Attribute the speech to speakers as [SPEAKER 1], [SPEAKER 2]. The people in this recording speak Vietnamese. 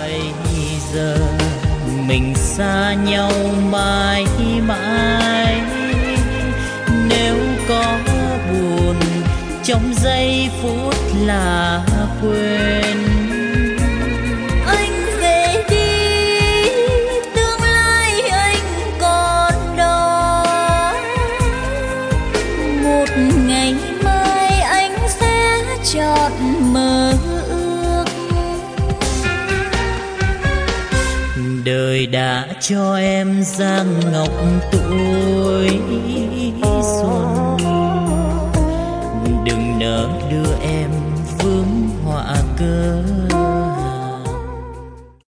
[SPEAKER 1] bây giờ mình xa nhau mãi mãi. Nếu có buồn trong giây phút là quên.
[SPEAKER 2] Anh về đi, tương lai anh còn đó. Một ngày mai anh sẽ chọn mơ ước.
[SPEAKER 1] Đời đã cho em dáng ngọc tuổi xuân, đừng nỡ đưa em vướng họa cớ.